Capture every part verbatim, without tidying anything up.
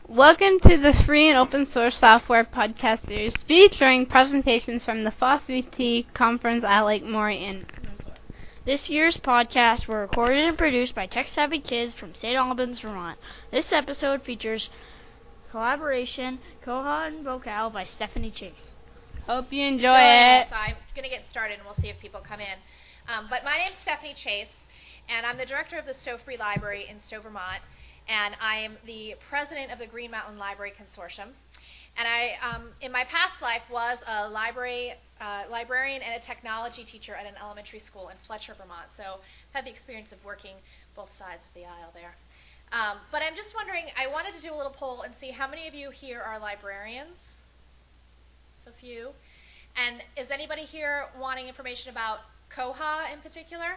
Welcome to the Free and Open Source Software Podcast Series featuring presentations from the F O S V T Conference at Lake Maury in This year's podcasts were recorded and produced by tech-savvy kids from Saint Albans, Vermont. This episode features collaboration, Koha and Vocal by Stephanie Chase. Hope you enjoy it. So I'm going to get started and we'll see if people come in. Um, but my name's Stephanie Chase, and I'm the director of the Stowe Free Library in Stowe, Vermont. And I am the president of the Green Mountain Library Consortium. And I, um, in my past life, was a library uh, librarian and a technology teacher at an elementary school in Fletcher, Vermont. So I've had the experience of working both sides of the aisle there. Um, but I'm just wondering, I wanted to do a little poll and see how many of you here are librarians? So few. And is anybody here wanting information about Koha in particular?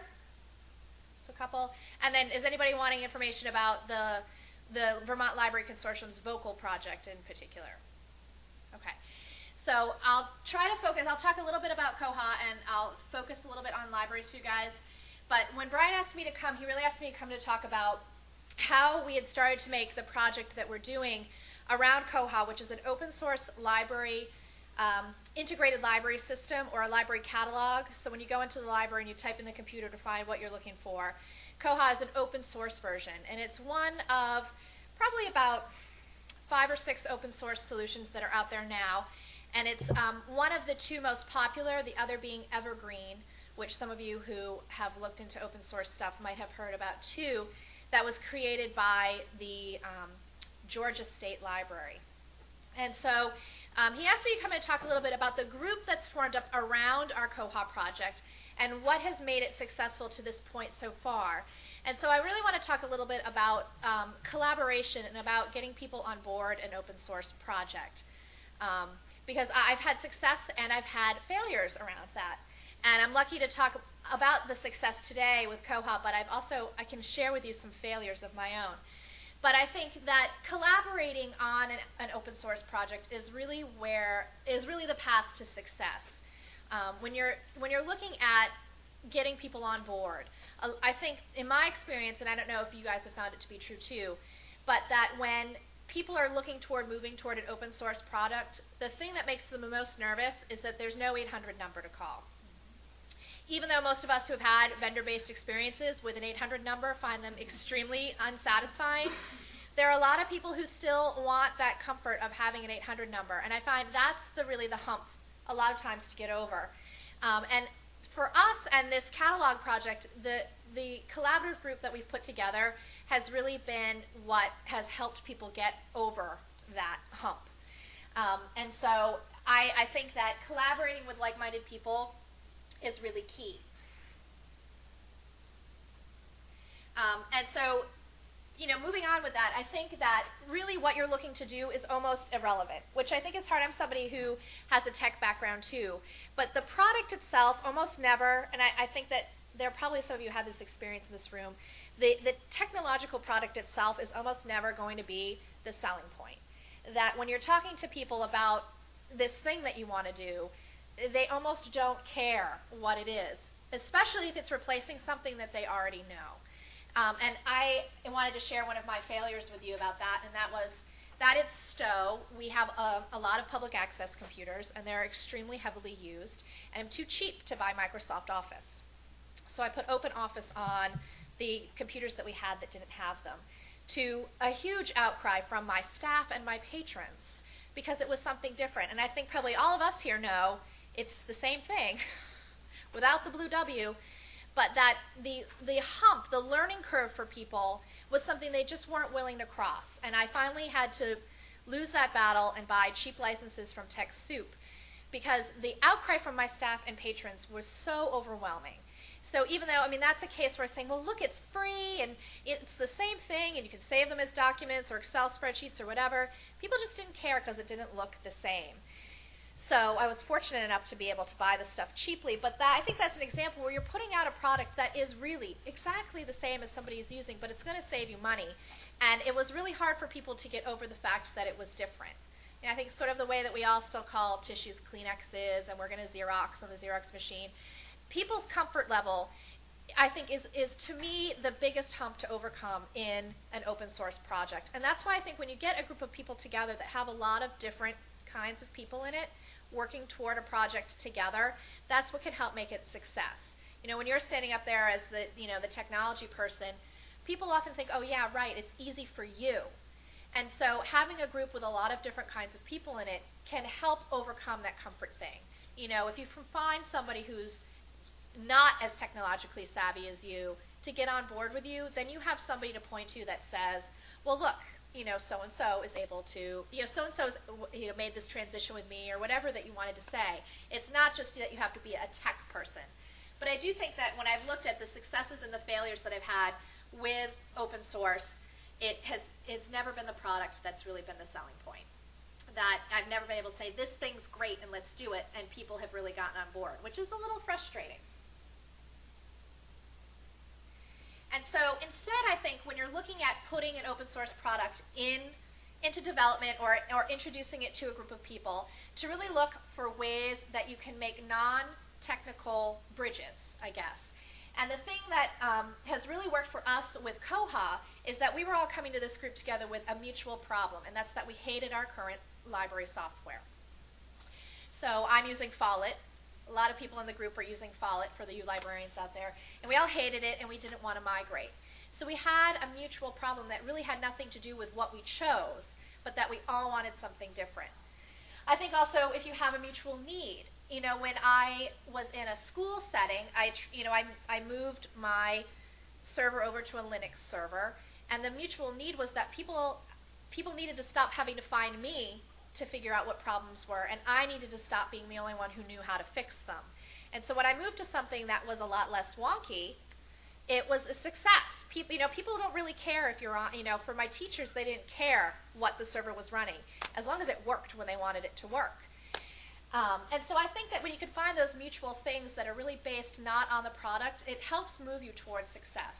A couple. And then is anybody wanting information about the the Vermont Library Consortium's Vocal project in particular? Okay. So I'll try to focus. I'll talk a little bit about Koha, and I'll focus a little bit on libraries for you guys. But when Brian asked me to come, he really asked me to come to talk about how we had started to make the project that we're doing around Koha, which is an open source library Um, integrated library system or a library catalog. So when you go into the library and you type in the computer to find what you're looking for, Koha is an open source version, and it's one of probably about five or six open source solutions that are out there now. And it's um, one of the two most popular, the other being Evergreen, which some of you who have looked into open source stuff might have heard about too, that was created by the um, Georgia State Library. And so um, he asked me to come and talk a little bit about the group that's formed up around our Koha project and what has made it successful to this point so far. And so I really want to talk a little bit about um, collaboration and about getting people on board an open source project. Um, because I've had success and I've had failures around that. And I'm lucky to talk about the success today with Koha, but I've also, I can share with you some failures of my own. But I think that collaborating on an, an open source project is really where is really the path to success. Um, when you're when you're looking at getting people on board, uh, I think in my experience, and I don't know if you guys have found it to be true too, but that when people are looking toward moving toward an open source product, the thing that makes them the most nervous is that there's no eight hundred number to call. Even though most of us who have had vendor-based experiences with an eight hundred number find them extremely unsatisfying, there are a lot of people who still want that comfort of having an eight hundred number, and I find that's the really the hump a lot of times to get over. Um, and for us and this catalog project, the the collaborative group that we've put together has really been what has helped people get over that hump. Um, and so I, I think that collaborating with like-minded people is really key. Um, and so, you know, moving on with that, I think that really what you're looking to do is almost irrelevant, which I think is hard. I'm somebody who has a tech background too. But the product itself almost never, and I, I think that there are probably some of you who have this experience in this room, the, the technological product itself is almost never going to be the selling point. That when you're talking to people about this thing that you want to do, they almost don't care what it is, especially if it's replacing something that they already know. Um, and I wanted to share one of my failures with you about that, and that was that at Stowe, we have a, a lot of public access computers, and they're extremely heavily used, and I'm too cheap to buy Microsoft Office. So I put OpenOffice on the computers that we had that didn't have them, to a huge outcry from my staff and my patrons, because it was something different. And I think probably all of us here know it's the same thing without the blue W, but that the the hump, the learning curve for people was something they just weren't willing to cross. And I finally had to lose that battle and buy cheap licenses from TechSoup, because the outcry from my staff and patrons was so overwhelming. So even though, I mean, that's a case where I'm saying, well, look, it's free, and it's the same thing, and you can save them as documents or Excel spreadsheets or whatever, people just didn't care because it didn't look the same. So I was fortunate enough to be able to buy the stuff cheaply, but that, I think that's an example where you're putting out a product that is really exactly the same as somebody is using, but it's going to save you money. And it was really hard for people to get over the fact that it was different. And I think sort of the way that we all still call tissues Kleenexes, and we're going to Xerox on the Xerox machine, people's comfort level I think is, is to me the biggest hump to overcome in an open source project. And that's why I think when you get a group of people together that have a lot of different kinds of people in it working toward a project together, that's what can help make it success. You know, when you're standing up there as the, you know, the technology person, people often think, oh yeah, right, it's easy for you. And so having a group with a lot of different kinds of people in it can help overcome that comfort thing. You know, if you can find somebody who's not as technologically savvy as you to get on board with you, then you have somebody to point to that says, well, look, you know, so-and-so is able to, you know, so-and-so you know, made this transition with me, or whatever that you wanted to say. It's not just that you have to be a tech person. But I do think that when I've looked at the successes and the failures that I've had with open source, it has it's never been the product that's really been the selling point. That I've never been able to say, this thing's great and let's do it, and people have really gotten on board, which is a little frustrating. And so instead, I think when you're looking at putting an open source product in into development or, or introducing it to a group of people, to really look for ways that you can make non-technical bridges, I guess. And the thing that um, has really worked for us with Koha is that we were all coming to this group together with a mutual problem, and that's that we hated our current library software. So I'm using Follett. A lot of people in the group are using Follett for the you librarians out there, and we all hated it and we didn't want to migrate. So we had a mutual problem that really had nothing to do with what we chose, but that we all wanted something different. I think also if you have a mutual need, you know, when I was in a school setting, I, you know, I, I moved my server over to a Linux server, and the mutual need was that people, people needed to stop having to find me to figure out what problems were, and I needed to stop being the only one who knew how to fix them. And so when I moved to something that was a lot less wonky, it was a success. People, you know, people don't really care if you're on, you know, for my teachers, they didn't care what the server was running, as long as it worked when they wanted it to work. Um, and so I think that when you can find those mutual things that are really based not on the product, it helps move you towards success.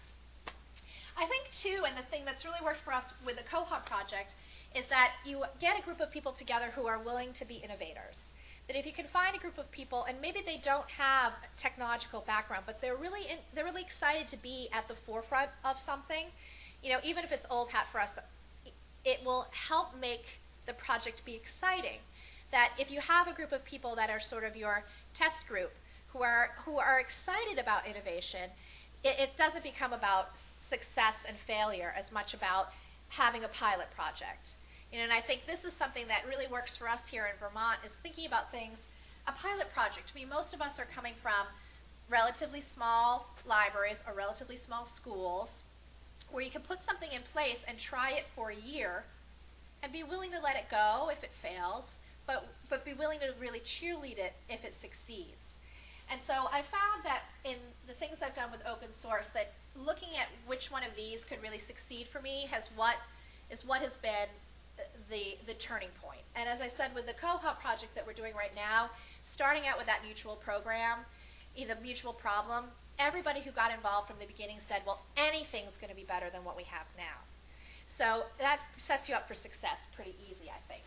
I think, too, and the thing that's really worked for us with the Koha project is that you get a group of people together who are willing to be innovators. That if you can find a group of people, and maybe they don't have a technological background, but they're really in, they're really excited to be at the forefront of something, you know, even if it's old hat for us, it will help make the project be exciting. That if you have a group of people that are sort of your test group, who are who are excited about innovation, it, it doesn't become about success and failure as much about having a pilot project. You know, and I think this is something that really works for us here in Vermont, is thinking about things, a pilot project. I mean, most of us are coming from relatively small libraries or relatively small schools where you can put something in place and try it for a year and be willing to let it go if it fails, but, but be willing to really cheerlead it if it succeeds. And so I found that in the things I've done with open source, that looking at which one of these could really succeed for me has what is what has been the the turning point. And as I said, with the Koha project that we're doing right now, starting out with that mutual program, the mutual problem, everybody who got involved from the beginning said, well, anything's going to be better than what we have now. So that sets you up for success pretty easy, I think.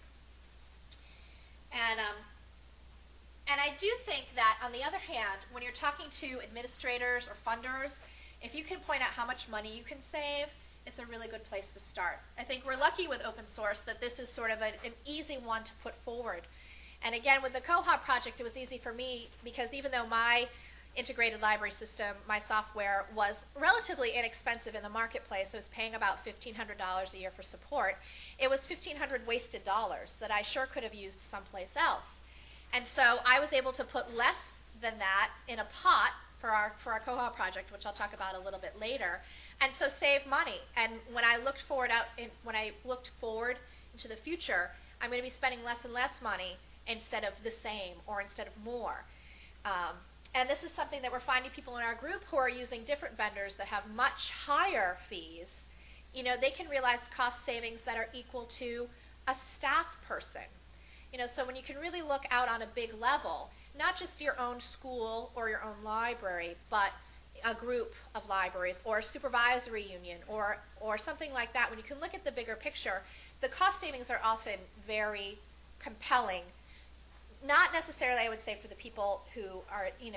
And um, and I do think that, on the other hand, when you're talking to administrators or funders, if you can point out how much money you can save, it's a really good place to start. I think we're lucky with open source that this is sort of a, an easy one to put forward. And again, with the Koha project, it was easy for me because even though my integrated library system, my software, was relatively inexpensive in the marketplace, I was paying about fifteen hundred dollars a year for support, it was fifteen hundred dollars wasted dollars that I sure could have used someplace else. And so I was able to put less than that in a pot for our for our Koha project, which I'll talk about a little bit later, and so save money. And when I looked forward out in, when I looked forward into the future, I'm going to be spending less and less money instead of the same or instead of more. Um, and this is something that we're finding people in our group who are using different vendors that have much higher fees. You know, they can realize cost savings that are equal to a staff person. You know, so when you can really look out on a big level, not just your own school or your own library, but a group of libraries or a supervisory union or, or something like that, when you can look at the bigger picture, the cost savings are often very compelling. Not necessarily, I would say, for the people who are, you know,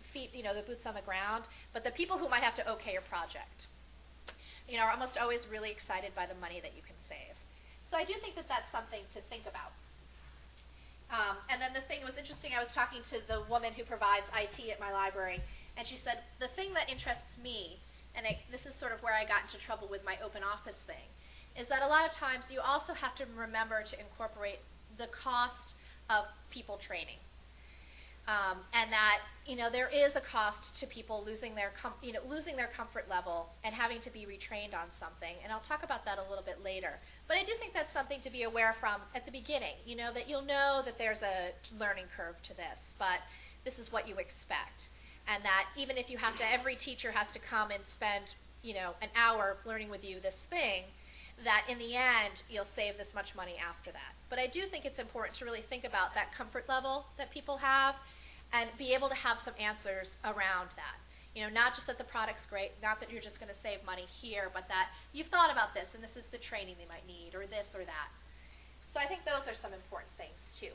feet, you know, the boots on the ground, but the people who might have to okay your project, you know, are almost always really excited by the money that you can save. So I do think that that's something to think about. Um, and then the thing was interesting, I was talking to the woman who provides I T at my library, and she said, the thing that interests me, and I, this is sort of where I got into trouble with my open office thing, is that a lot of times you also have to remember to incorporate the cost of people training. Um, and that, you know, there is a cost to people losing their, com- you know, losing their comfort level and having to be retrained on something. And I'll talk about that a little bit later. But I do think that's something to be aware from at the beginning, you know, that you'll know that there's a learning curve to this, but this is what you expect. And that even if you have to, every teacher has to come and spend, you know, an hour learning with you this thing, that in the end, you'll save this much money after that. But I do think it's important to really think about that comfort level that people have and be able to have some answers around that. You know, not just that the product's great, not that you're just going to save money here, but that you've thought about this and this is the training they might need, or this or that. So I think those are some important things, too.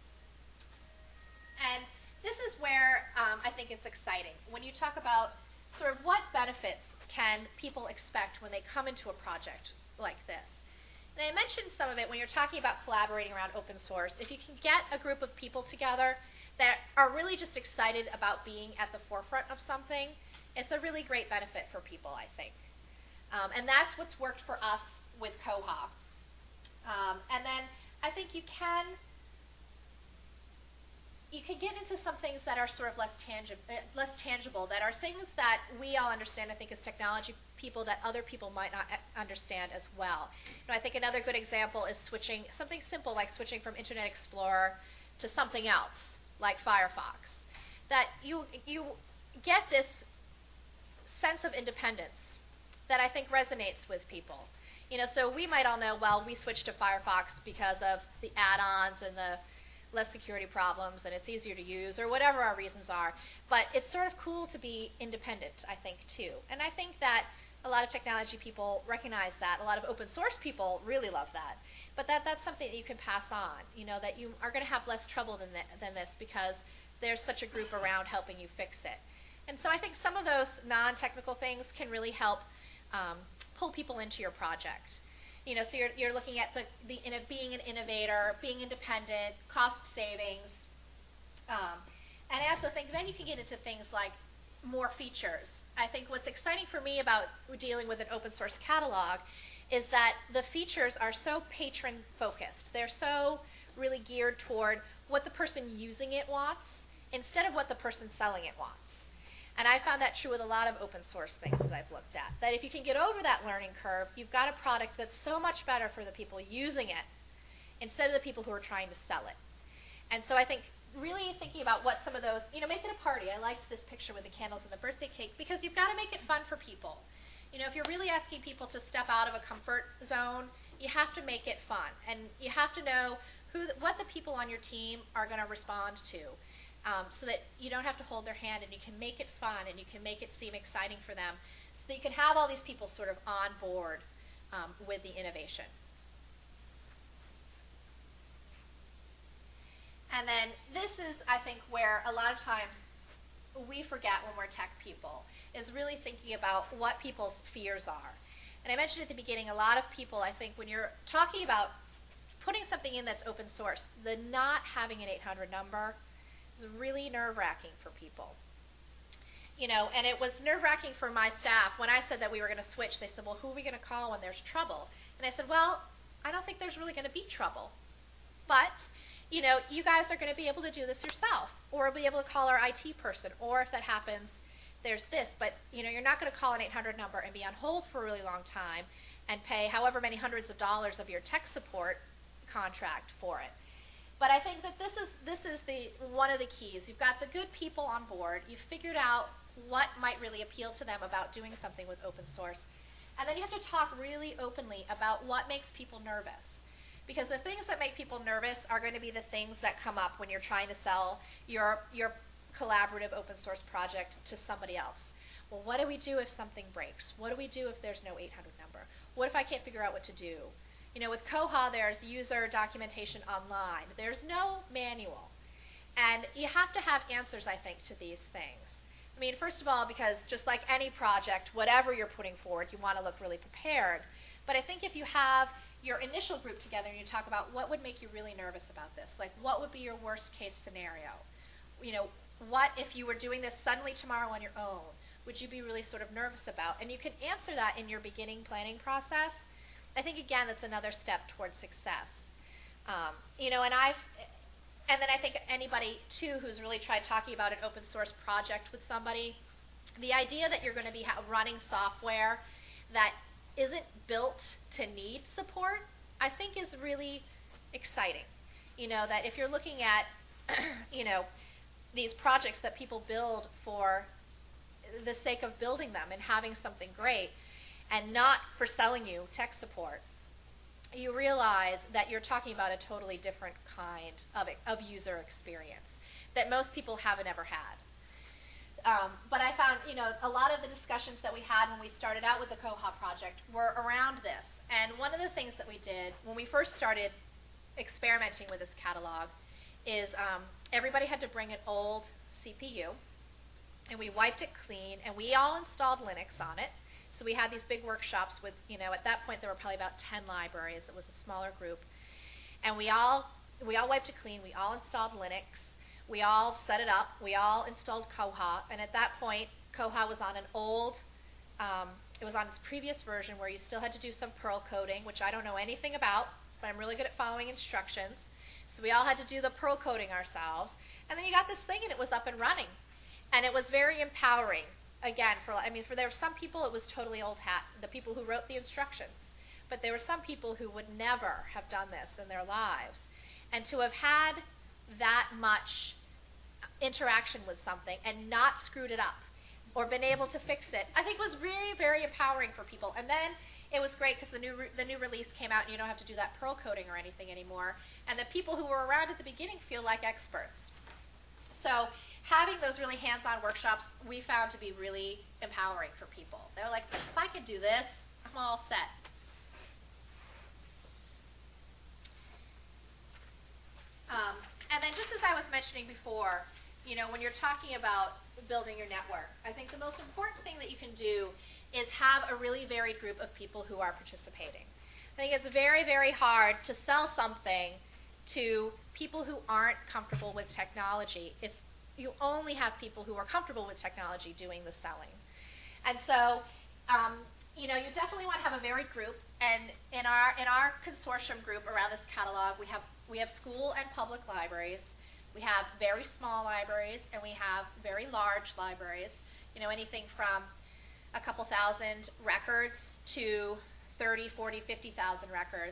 And this is where um, I think it's exciting. When you talk about sort of what benefits can people expect when they come into a project like this. And I mentioned some of it when you're talking about collaborating around open source. If you can get a group of people together that are really just excited about being at the forefront of something, it's a really great benefit for people, I think. Um, and that's what's worked for us with Koha. Um, and then I think you can you can get into some things that are sort of less tangible, less tangible, that are things that we all understand, I think, as technology people that other people might not understand as well. You know, I think another good example is switching, something simple like switching from Internet Explorer to something else, like Firefox. That you you get this sense of independence that I think resonates with people. You know, so we might all know, well, we switched to Firefox because of the add-ons and the less security problems, and it's easier to use, or whatever our reasons are. But it's sort of cool to be independent, I think, too. And I think that a lot of technology people recognize that. A lot of open source people really love that. But that that's something that you can pass on, you know, that you are going to have less trouble than, th- than this because there's such a group around helping you fix it. And so I think some of those non-technical things can really help um, pull people into your project. You know, so you're, you're looking at the, the in a, being an innovator, being independent, cost savings. Um, and I also think then you can get into things like more features. I think what's exciting for me about dealing with an open source catalog is that the features are so patron focused. They're so really geared toward what the person using it wants instead of what the person selling it wants. And I found that true with a lot of open source things that I've looked at. That if you can get over that learning curve, you've got a product that's so much better for the people using it instead of the people who are trying to sell it. And so I think really thinking about what some of those, you know, make it a party. I liked this picture with the candles and the birthday cake because you've got to make it fun for people. You know, if you're really asking people to step out of a comfort zone, you have to make it fun. And you have to know who, what the people on your team are going to respond to. Um, so that you don't have to hold their hand and you can make it fun and you can make it seem exciting for them so that you can have all these people sort of on board um, with the innovation. And then this is, I think, where a lot of times we forget when we're tech people, is really thinking about what people's fears are. And I mentioned at the beginning, a lot of people, I think, when you're talking about putting something in that's open source, the not having an eight hundred number is really nerve-wracking for people. You know, and it was nerve-wracking for my staff. When I said that we were going to switch, they said, well, who are we going to call when there's trouble? And I said, well, I don't think there's really going to be trouble. But, you know, you guys are going to be able to do this yourself, or be able to call our I T person, or if that happens, there's this. But, you know, you're not going to call an eight hundred number and be on hold for a really long time and pay however many hundreds of dollars of your tech support contract for it. But I think that this is this is the one of the keys. You've got the good people on board. You've figured out what might really appeal to them about doing something with open source. And then you have to talk really openly about what makes people nervous. Because the things that make people nervous are going to be the things that come up when you're trying to sell your your collaborative open source project to somebody else. Well, what do we do if something breaks? What do we do if there's no eight hundred number? What if I can't figure out what to do? You know, with Koha, there's user documentation online. There's no manual. And you have to have answers, I think, to these things. I mean, first of all, because just like any project, whatever you're putting forward, you want to look really prepared. But I think if you have your initial group together and you talk about what would make you really nervous about this, like what would be your worst case scenario? You know, what if you were doing this suddenly tomorrow on your own? Would you be really sort of nervous about? And you can answer that in your beginning planning process. I think, again, that's another step towards success. Um, you know, and I've, and then I think anybody, too, who's really tried talking about an open source project with somebody, the idea that you're going to be ha- running software that isn't built to need support, I think is really exciting. You know, that if you're looking at, you know, these projects that people build for the sake of building them and having something great, and not for selling you tech support, you realize that you're talking about a totally different kind of, of user experience that most people haven't ever had. Um, but I found, you know, a lot of the discussions that we had when we started out with the Koha project were around this. And one of the things that we did when we first started experimenting with this catalog is um, everybody had to bring an old C P U, and we wiped it clean, and we all installed Linux on it. So we had these big workshops with, you know, at that point there were probably about ten libraries. It was a smaller group. And we all we all wiped it clean. We all installed Linux. We all set it up. We all installed Koha. And at that point, Koha was on an old, um, it was on its previous version where you still had to do some Perl coding, which I don't know anything about, but I'm really good at following instructions. So we all had to do the Perl coding ourselves. And then you got this thing and it was up and running. And it was very empowering. Again, for I mean, for there were some people it was totally old hat, the people who wrote the instructions. But there were some people who would never have done this in their lives. And to have had that much interaction with something and not screwed it up or been able to fix it, I think was very, very empowering for people. And then it was great because the new re- the new release came out and you don't have to do that Perl coding or anything anymore. And the people who were around at the beginning feel like experts. So having those really hands-on workshops we found to be really empowering for people. They were like, if I could do this, I'm all set. Um, and then just as I was mentioning before, you know, when you're talking about building your network, I think the most important thing that you can do is have a really varied group of people who are participating. I think it's very, very hard to sell something to people who aren't comfortable with technology if you only have people who are comfortable with technology doing the selling. And so, um, you know, you definitely want to have a varied group. And in our in our consortium group around this catalog, we have we have school and public libraries. We have very small libraries, and we have very large libraries. You know, anything from a couple thousand records to thirty, forty, fifty thousand records.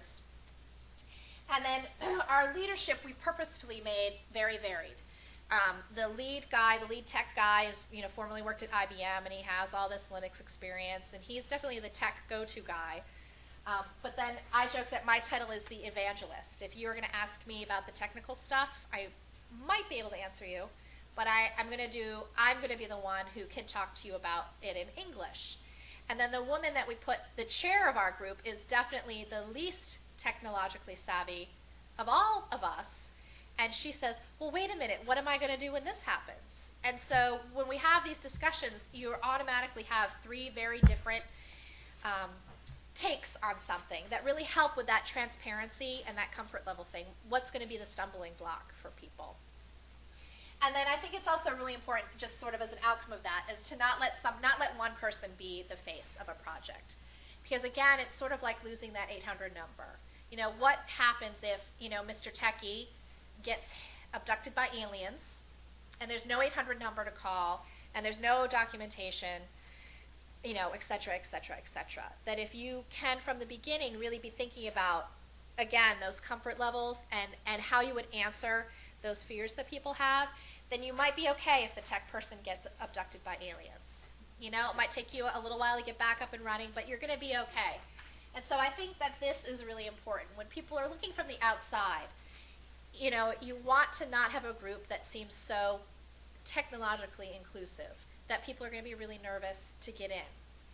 And then our leadership we purposefully made very varied. Um, the lead guy, the lead tech guy, is you know formerly worked at I B M, and he has all this Linux experience, and he's definitely the tech go-to guy. Um, but then I joke that my title is the evangelist. If you were going to ask me about the technical stuff, I might be able to answer you, but I, I'm going to do. I'm going to be the one who can talk to you about it in English. And then the woman that we put the chair of our group is definitely the least technologically savvy of all of us. And she says, well, wait a minute, what am I going to do when this happens? And so when we have these discussions, you automatically have three very different um, takes on something that really help with that transparency and that comfort level thing. What's going to be the stumbling block for people? And then I think it's also really important, just sort of as an outcome of that, is to not let some, not let one person be the face of a project. Because again, it's sort of like losing that eight hundred number. You know, what happens if, you know, Mister Techie gets abducted by aliens, and there's no eight hundred number to call, and there's no documentation, you know, et cetera, et cetera, et cetera. That if you can, from the beginning, really be thinking about, again, those comfort levels and, and how you would answer those fears that people have, then you might be okay if the tech person gets abducted by aliens. You know, it might take you a little while to get back up and running, but you're going to be okay. And so I think that this is really important. When people are looking from the outside, you know, you want to not have a group that seems so technologically inclusive that people are going to be really nervous to get in.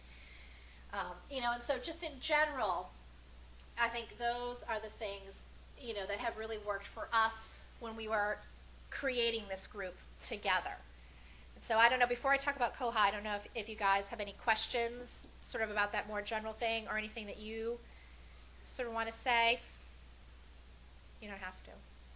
Um, you know, and so just in general, I think those are the things, you know, that have really worked for us when we were creating this group together. so I don't know, before I talk about Koha, I don't know if, if you guys have any questions sort of about that more general thing or anything that you sort of want to say. You don't have to.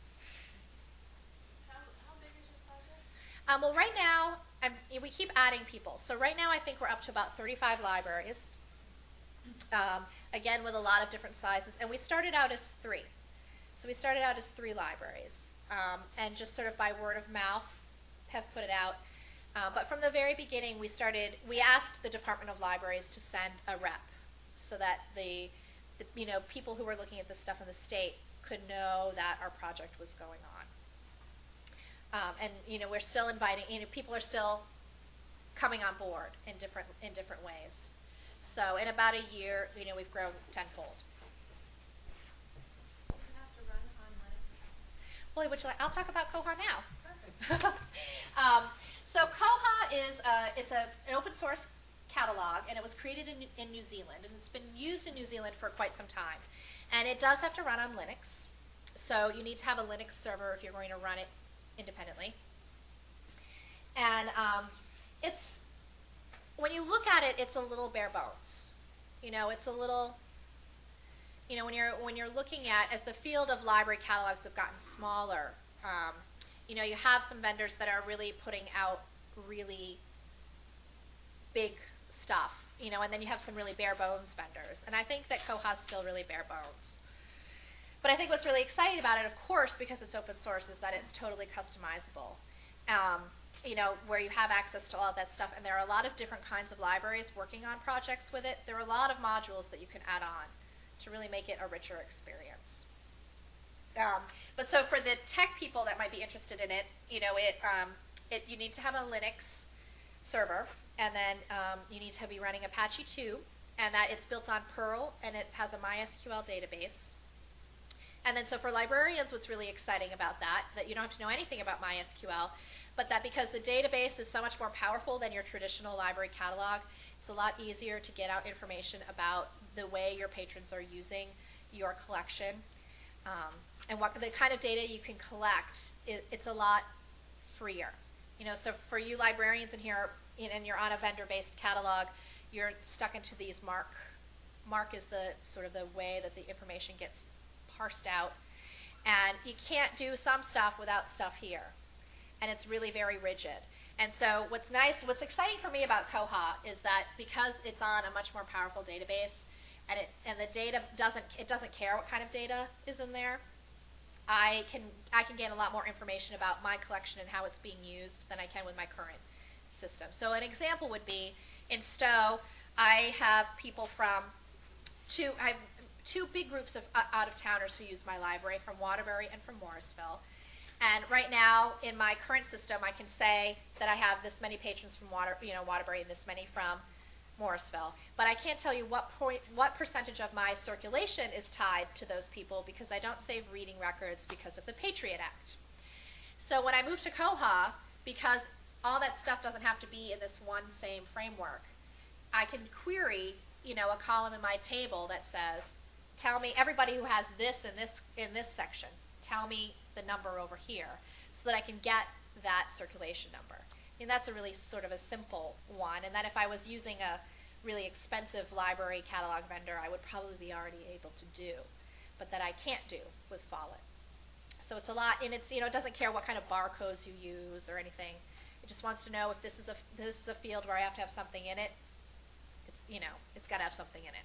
How, how big is your project? Um, well, right now, I'm, we keep adding people. So right now I think we're up to about thirty-five libraries, um, again with a lot of different sizes. And we started out as three. So we started out as three libraries. Um, and just sort of by word of mouth have put it out. Uh, but from the very beginning, we started, we asked the Department of Libraries to send a rep so that the, the you know, people who were looking at this stuff in the state could know that our project was going on. Um, and you know, we're still inviting. You know, people are still coming on board in different in different ways. So in about a year, you know, we've grown tenfold. Do you have to run on Linux? Well, would you like, I'll talk about Koha now. Perfect. um, so Koha is uh, it's a an open source catalog, and it was created in, in New Zealand, and it's been used in New Zealand for quite some time. And it does have to run on Linux, so you need to have a Linux server if you're going to run it independently. And um, it's, when you look at it, it's a little bare bones. You know, it's a little, you know, when you're when you're looking at, as the field of library catalogs have gotten smaller, um, you know, you have some vendors that are really putting out really big stuff, you know, and then you have some really bare bones vendors. And I think that Koha's still really bare bones. But I think what's really exciting about it, of course, because it's open source, is that it's totally customizable. Um, you know, where you have access to all of that stuff, and there are a lot of different kinds of libraries working on projects with it. There are a lot of modules that you can add on to really make it a richer experience. Um, but so for the tech people that might be interested in it, you know, it, um, it you need to have a Linux server, and then um, you need to be running Apache two, and that it's built on Perl, and it has a MySQL database. And then so for librarians, what's really exciting about that, that you don't have to know anything about MySQL, but that because the database is so much more powerful than your traditional library catalog, it's a lot easier to get out information about the way your patrons are using your collection. Um, and what the kind of data you can collect, it, it's a lot freer. You know, so for you librarians in here, and you're on a vendor-based catalog, you're stuck into these MARC. MARC is the sort of the way that the information gets parsed out, and you can't do some stuff without stuff here, and it's really very rigid. And so what's nice, what's exciting for me about Koha is that because it's on a much more powerful database, and it and the data doesn't it doesn't care what kind of data is in there, I can I can get a lot more information about my collection and how it's being used than I can with my current system. So an example would be in Stowe, I have people from two I have two big groups of uh, out-of-towners who use my library, from Waterbury and from Morrisville. And right now, in my current system, I can say that I have this many patrons from Water, you know, Waterbury and this many from Morrisville. But I can't tell you what point, what percentage of my circulation is tied to those people, because I don't save reading records because of the Patriot Act. So when I moved to Koha, because all that stuff doesn't have to be in this one same framework, I can query, you know, a column in my table that says, tell me everybody who has this in this in this section, tell me the number over here, so that I can get that circulation number. And that's a really sort of a simple one. And then if I was using a really expensive library catalog vendor, I would probably be already able to do, but that I can't do with Follett. So it's a lot, and it's, you know, it doesn't care what kind of barcodes you use or anything. It just wants to know if this is a this is a field where I have to have something in it. It's, you know, it's got to have something in it.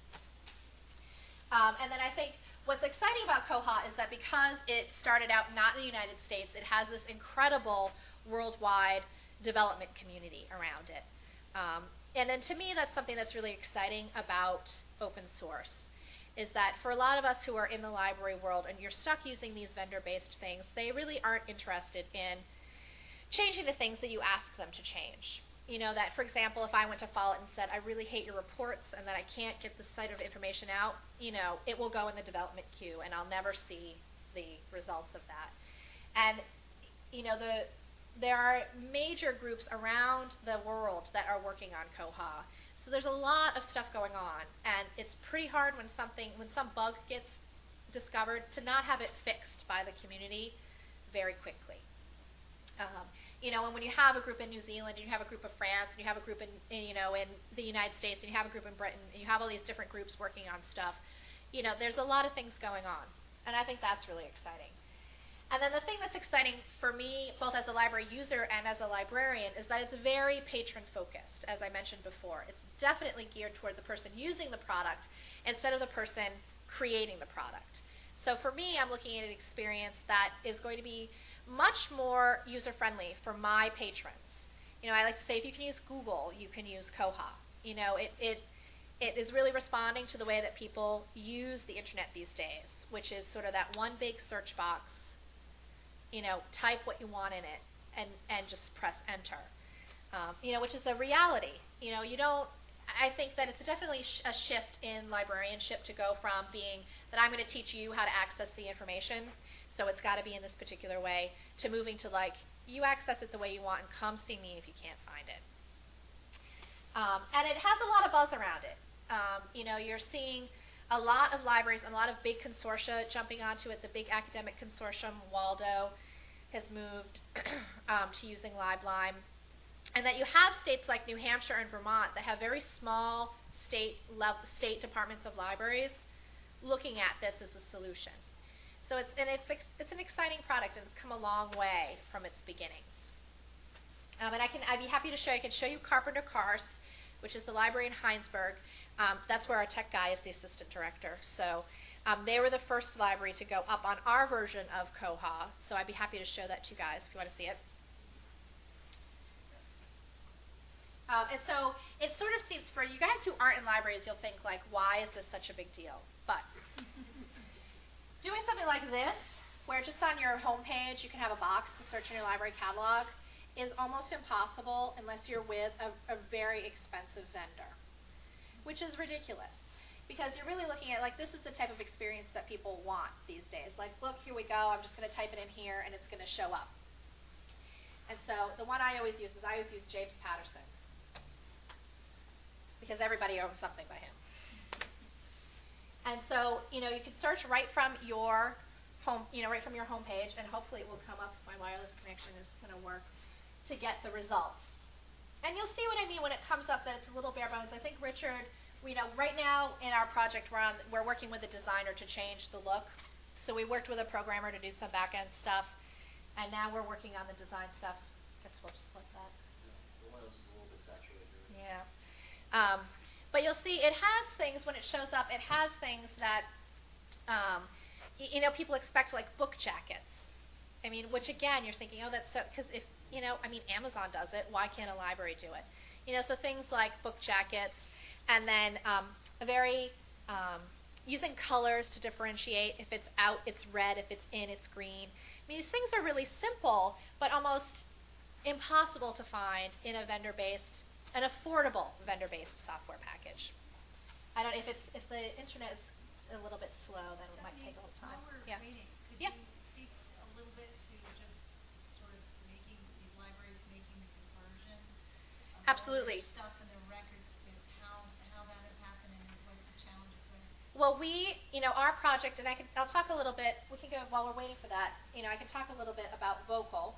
Um, and then I think what's exciting about Koha is that because it started out not in the United States, it has this incredible worldwide development community around it. Um, and then to me, that's something that's really exciting about open source, is that for a lot of us who are in the library world and you're stuck using these vendor-based things, they really aren't interested in changing the things that you ask them to change. You know, that, for example, if I went to Follett and said, I really hate your reports and that I can't get this site of information out, you know, it will go in the development queue and I'll never see the results of that. And, you know, the there are major groups around the world that are working on Koha. So there's a lot of stuff going on, and it's pretty hard when something, when some bug gets discovered, to not have it fixed by the community very quickly. Um, You know, and when you have a group in New Zealand, and you have a group of France, and you have a group in, in you know in the United States, and you have a group in Britain, and you have all these different groups working on stuff, you know, there's a lot of things going on, and I think that's really exciting. And then the thing that's exciting for me, both as a library user and as a librarian, is that it's very patron-focused, as I mentioned before. It's definitely geared toward the person using the product instead of the person creating the product. So for me, I'm looking at an experience that is going to be much more user-friendly for my patrons. You know, I like to say if you can use Google, you can use Koha. You know, it, it, it is really responding to the way that people use the internet these days, which is sort of that one big search box. You know, type what you want in it and, and just press enter. Um, you know, which is the reality. You know, you don't, I think that it's definitely sh- a shift in librarianship to go from being that I'm going to teach you how to access the information, so it's got to be in this particular way, to moving to like, you access it the way you want and come see me if you can't find it. Um, and it has a lot of buzz around it. Um, you know, you're seeing a lot of libraries, a lot of big consortia jumping onto it. The big academic consortium, Waldo, has moved um, to using LibLime. And that you have states like New Hampshire and Vermont that have very small state level, state departments of libraries looking at this as a solution. So it's and it's it's an exciting product, and it's come a long way from its beginnings. Um, and I can I'd be happy to show I can show you Carpenter Karst, which is the library in Heinsberg. Um, that's where our tech guy is the assistant director. So um, they were the first library to go up on our version of Koha. So I'd be happy to show that to you guys if you want to see it. Um, and so it sort of seems, for you guys who aren't in libraries, you'll think like, why is this such a big deal? But doing something like this, where just on your home page you can have a box to search in your library catalog, is almost impossible unless you're with a, a very expensive vendor, which is ridiculous. Because you're really looking at, like, this is the type of experience that people want these days. Like, look, here we go, I'm just going to type it in here, and it's going to show up. And so the one I always use is I always use James Patterson, because everybody owns something by him. And so, you know, you can search right from your home, you know, right from your home page, and hopefully it will come up if my wireless connection is going to work, to get the results. And you'll see what I mean when it comes up that it's a little bare bones. I think Richard, you know, right now in our project we're on, we're working with a designer to change the look. So we worked with a programmer to do some back-end stuff, and now we're working on the design stuff. I guess we'll just flip that. The wireless is a little bit saturated. Yeah. Um, but you'll see it has things, when it shows up, it has things that, um, y- you know, people expect, like book jackets. I mean, which again, you're thinking, oh, that's so, because if, you know, I mean, Amazon does it, why can't a library do it? You know, so things like book jackets, and then um, a very, um, using colors to differentiate. If it's out, it's red. If it's in, it's green. I mean, these things are really simple, but almost impossible to find in a vendor-based, an affordable vendor-based software package. I don't if it's if the internet is a little bit slow, then it might take a little time. While we're Yeah. waiting, could Yeah. you speak a little bit to just sort of making these libraries making the conversion of Absolutely. all their stuff and their records to how how that has happened and what the challenges were? Well, we, you know, our project, and I can I'll talk a little bit. We can go while we're waiting for that. You know, I can talk a little bit about Vocal,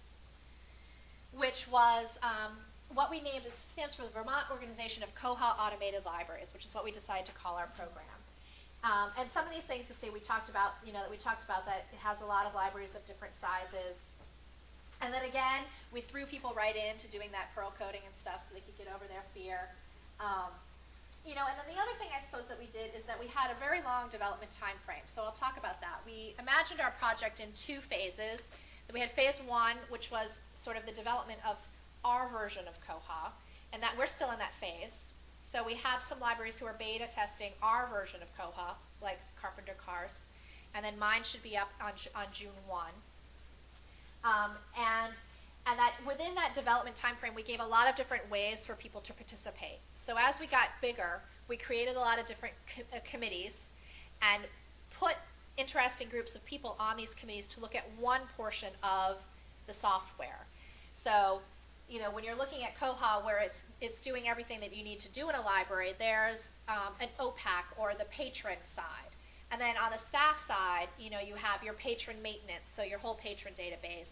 which was um, what we named. It stands for the Vermont Organization of Koha Automated Libraries, which is what we decided to call our program. Um, and some of these things, to say, we talked about, you know, that we talked about that it has a lot of libraries of different sizes. And then again, we threw people right into doing that Perl coding and stuff so they could get over their fear. Um, you know, and then the other thing I suppose that we did is that we had a very long development time frame. So I'll talk about that. We imagined our project in two phases. We had phase one, which was sort of the development of our version of Koha, and that we're still in that phase. So we have some libraries who are beta testing our version of Koha, like Carpenter Karst, and then mine should be up on, on June first. Um, and and that within that development time frame, we gave a lot of different ways for people to participate. So as we got bigger, we created a lot of different co- uh, committees and put interesting groups of people on these committees to look at one portion of the software. So, you know, when you're looking at Koha, where it's it's doing everything that you need to do in a library, there's um, an O PAC, or the patron side. And then on the staff side, you know, you have your patron maintenance, so your whole patron database.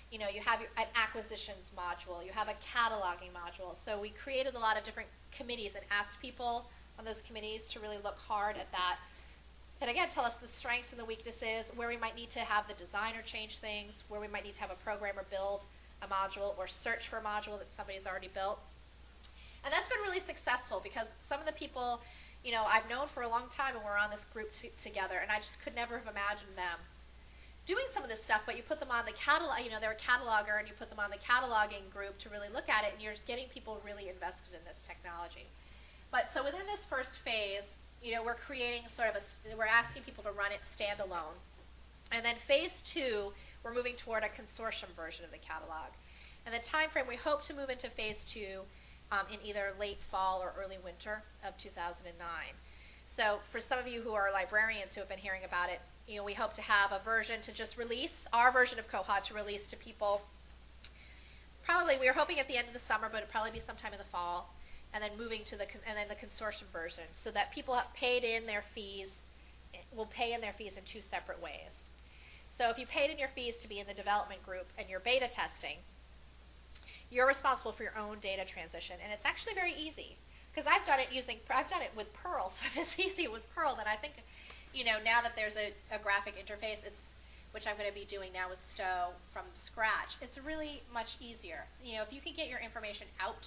You know, you have your, an acquisitions module, you have a cataloging module. So we created a lot of different committees and asked people on those committees to really look hard at that. And again, tell us the strengths and the weaknesses, where we might need to have the designer change things, where we might need to have a programmer build a module or search for a module that somebody's already built. And that's been really successful because some of the people, you know, I've known for a long time and we're on this group t- together, and I just could never have imagined them doing some of this stuff, but you put them on the catalog, you know, they're a cataloger, and you put them on the cataloging group to really look at it, and you're getting people really invested in this technology. But so within this first phase, you know, we're creating sort of a, we're asking people to run it standalone. And then phase two, we're moving toward a consortium version of the catalog. And the time frame, we hope to move into phase two um, in either late fall or early winter of two thousand nine. So for some of you who are librarians who have been hearing about it, you know, we hope to have a version to just release, our version of Koha to release to people. Probably, we are hoping at the end of the summer, but it'll probably be sometime in the fall, and then moving to the and then the consortium version, so that people have paid in their fees, will pay in their fees in two separate ways. So if you paid in your fees to be in the development group and you're beta testing, you're responsible for your own data transition, and it's actually very easy. Because I've done it using, I've done it with Perl, so it's easy with Perl that I think, you know, now that there's a, a graphic interface, it's, which I'm going to be doing now with Stowe from scratch, it's really much easier. You know, if you can get your information out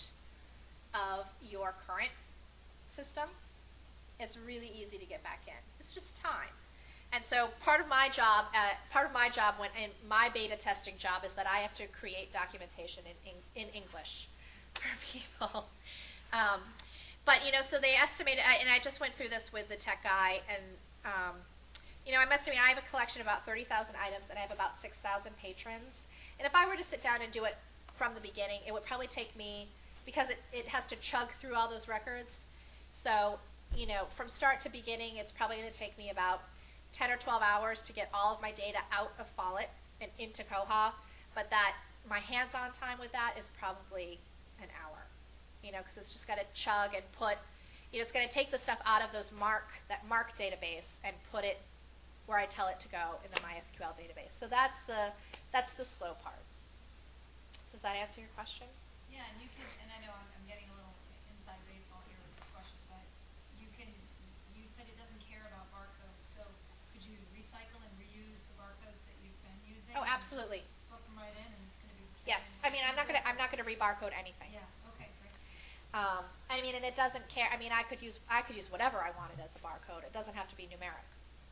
of your current system, it's really easy to get back in. It's just time. And so part of my job, uh, part of my job when in my beta testing job is that I have to create documentation in in, in English for people. Um, but you know, so they estimated, and I just went through this with the tech guy, and um, you know, I'm estimating I have a collection of about thirty thousand items, and I have about six thousand patrons. And if I were to sit down and do it from the beginning, it would probably take me, because it, it has to chug through all those records. So you know, from start to beginning, it's probably going to take me about ten or twelve hours to get all of my data out of Follett and into Koha, but that my hands-on time with that is probably an hour. You know, because it's just got to chug and put, you know, it's going to take the stuff out of those MARC, that MARC database, and put it where I tell it to go in the MySQL database. So that's the that's the slow part. Does that answer your question? Yeah, and you can, and I know I'm, I'm getting a little inside baseball here with this question, but you can, you said it doesn't care about barcodes, so could you recycle and reuse the barcodes that you've been using? Oh, absolutely. Slip them right in, and it's going to be. Yes, I mean I'm not going to I'm not going to rebarcode anything. Yeah. Okay. Great. Um, I mean, and it doesn't care. I mean, I could use I could use whatever I wanted as a barcode. It doesn't have to be numeric.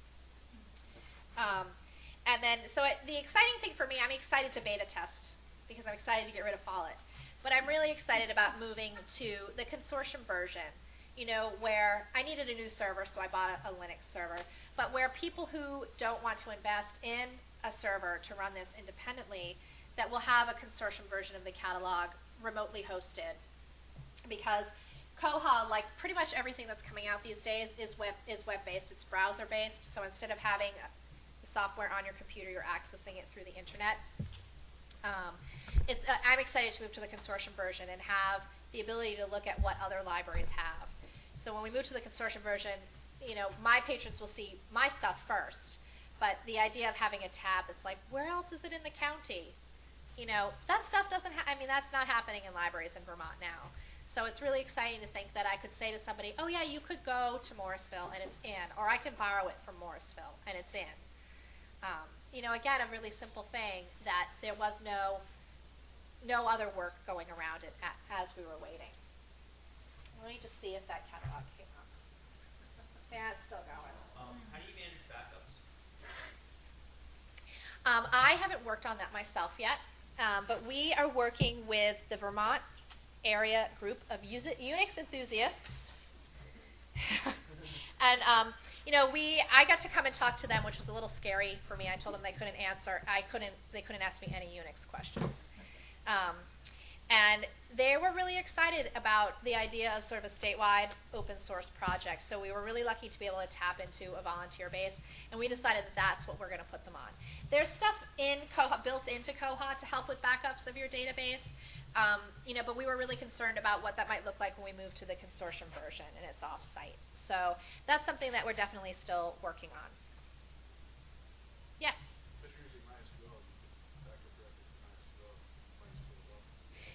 Um, and then, so it, the exciting thing for me, I'm excited to beta test because I'm excited to get rid of Follett. But I'm really excited about moving to the consortium version, you know, where I needed a new server, so I bought a, a Linux server, but where people who don't want to invest in a server to run this independently, that will have a consortium version of the catalog remotely hosted. Because Koha, like pretty much everything that's coming out these days, is web is web-based. It's browser-based. So instead of having the software on your computer, you're accessing it through the internet. Um, it's, uh, I'm excited to move to the consortium version and have the ability to look at what other libraries have. So when we move to the consortium version, you know, my patrons will see my stuff first. But the idea of having a tab that's like, where else is it in the county? You know, that stuff doesn't. Ha- I mean, that's not happening in libraries in Vermont now. So it's really exciting to think that I could say to somebody, oh yeah, you could go to Morrisville and it's in, or I can borrow it from Morrisville and it's in. Um, you know, again, a really simple thing that there was no no other work going around it a- as we were waiting. Let me just see if that catalog came up. Yeah, it's still going. Um, how do you manage backups? Um, I haven't worked on that myself yet, um, but we are working with the Vermont area group of Unix enthusiasts. And um, you know, we I got to come and talk to them, which was a little scary for me. I told them they couldn't answer. I couldn't. They couldn't ask me any Unix questions. Um, and they were really excited about the idea of sort of a statewide open source project. So we were really lucky to be able to tap into a volunteer base, and we decided that that's what we're going to put them on. There's stuff in Koha, built into Koha to help with backups of your database. Um, you know, but we were really concerned about what that might look like when we move to the consortium version and it's off-site. So that's something that we're definitely still working on. Yes? Just using MySQL, backup directly from MySQL.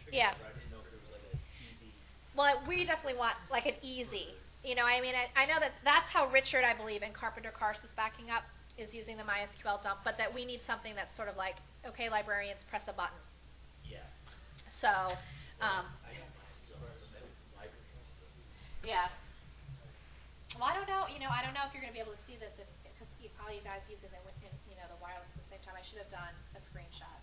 figured Yeah. out, but I didn't know if there was like an easy. Well, we definitely want like an easy. You know, I mean, I, I know that that's how Richard, I believe, and Carpenter Karst is backing up, is using the MySQL dump, but that we need something that's sort of like, okay, librarians, press a button. Yeah. So, um, I got MySQL, but I library has it. yeah. Well, I don't know. You know, I don't know if you're going to be able to see this if, because you, all you guys using the wi- in- you know the wireless at the same time. I should have done a screenshot.